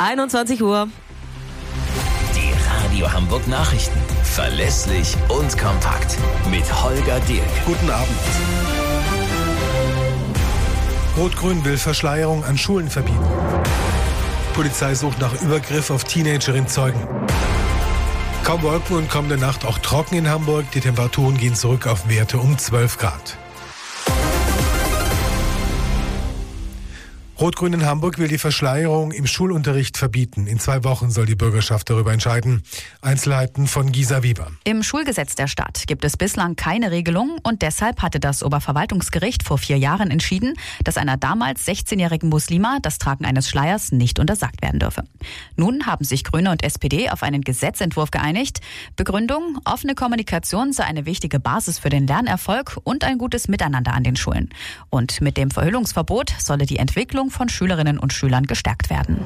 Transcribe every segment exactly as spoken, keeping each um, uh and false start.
einundzwanzig Uhr. Die Radio Hamburg Nachrichten. Verlässlich und kompakt. Mit Holger Dirk. Guten Abend. Rot-Grün will Verschleierung an Schulen verbieten. Polizei sucht nach Übergriff auf Teenagerin Zeugen. Kaum Wolken und kommende Nacht auch trocken in Hamburg. Die Temperaturen gehen zurück auf Werte um zwölf Grad. Rot-Grün in Hamburg will die Verschleierung im Schulunterricht verbieten. In zwei Wochen soll die Bürgerschaft darüber entscheiden. Einzelheiten von Gisa Weber. Im Schulgesetz der Stadt gibt es bislang keine Regelung und deshalb hatte das Oberverwaltungsgericht vor vier Jahren entschieden, dass einer damals sechzehnjährigen Muslima das Tragen eines Schleiers nicht untersagt werden dürfe. Nun haben sich Grüne und S P D auf einen Gesetzentwurf geeinigt. Begründung: offene Kommunikation sei eine wichtige Basis für den Lernerfolg und ein gutes Miteinander an den Schulen. Und mit dem Verhüllungsverbot solle die Entwicklung von Schülerinnen und Schülern gestärkt werden.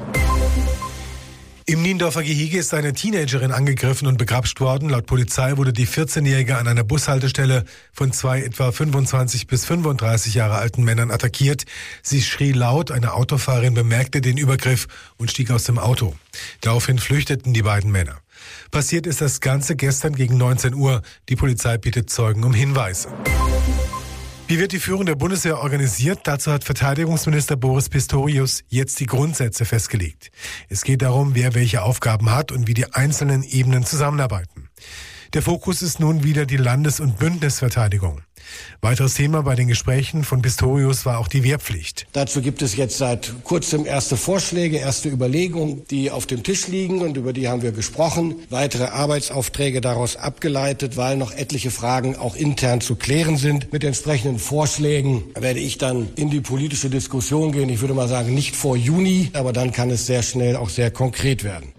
Im Niendorfer Gehege ist eine Teenagerin angegriffen und begrapscht worden. Laut Polizei wurde die vierzehnjährige an einer Bushaltestelle von zwei etwa fünfundzwanzig bis fünfunddreißig Jahre alten Männern attackiert. Sie schrie laut, eine Autofahrerin bemerkte den Übergriff und stieg aus dem Auto. Daraufhin flüchteten die beiden Männer. Passiert ist das Ganze gestern gegen neunzehn Uhr. Die Polizei bittet Zeugen um Hinweise. Wie wird die Führung der Bundeswehr organisiert? Dazu hat Verteidigungsminister Boris Pistorius jetzt die Grundsätze festgelegt. Es geht darum, wer welche Aufgaben hat und wie die einzelnen Ebenen zusammenarbeiten. Der Fokus ist nun wieder die Landes- und Bündnisverteidigung. Weiteres Thema bei den Gesprächen von Pistorius war auch die Wehrpflicht. Dazu gibt es jetzt seit kurzem erste Vorschläge, erste Überlegungen, die auf dem Tisch liegen und über die haben wir gesprochen. Weitere Arbeitsaufträge daraus abgeleitet, weil noch etliche Fragen auch intern zu klären sind. Mit entsprechenden Vorschlägen werde ich dann in die politische Diskussion gehen. Ich würde mal sagen, nicht vor Juni, aber dann kann es sehr schnell auch sehr konkret werden.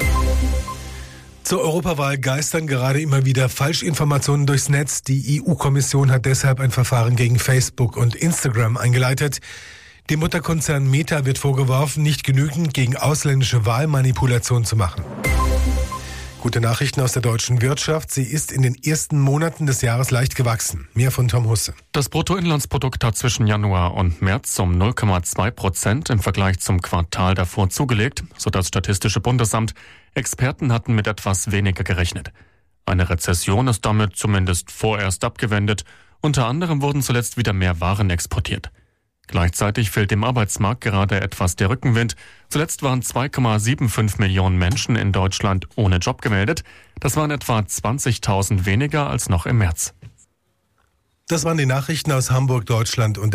Zur Europawahl geistern gerade immer wieder Falschinformationen durchs Netz. Die E U-Kommission hat deshalb ein Verfahren gegen Facebook und Instagram eingeleitet. Dem Mutterkonzern Meta wird vorgeworfen, nicht genügend gegen ausländische Wahlmanipulation zu machen. Gute Nachrichten aus der deutschen Wirtschaft. Sie ist in den ersten Monaten des Jahres leicht gewachsen. Mehr von Tom Husse. Das Bruttoinlandsprodukt hat zwischen Januar und März um null Komma zwei Prozent im Vergleich zum Quartal davor zugelegt, so das Statistische Bundesamt. Experten hatten mit etwas weniger gerechnet. Eine Rezession ist damit zumindest vorerst abgewendet. Unter anderem wurden zuletzt wieder mehr Waren exportiert. Gleichzeitig fehlt dem Arbeitsmarkt gerade etwas der Rückenwind. Zuletzt waren zwei Komma fünfundsiebzig Millionen Menschen in Deutschland ohne Job gemeldet. Das waren etwa zwanzigtausend weniger als noch im März. Das waren die Nachrichten aus Hamburg, Deutschland und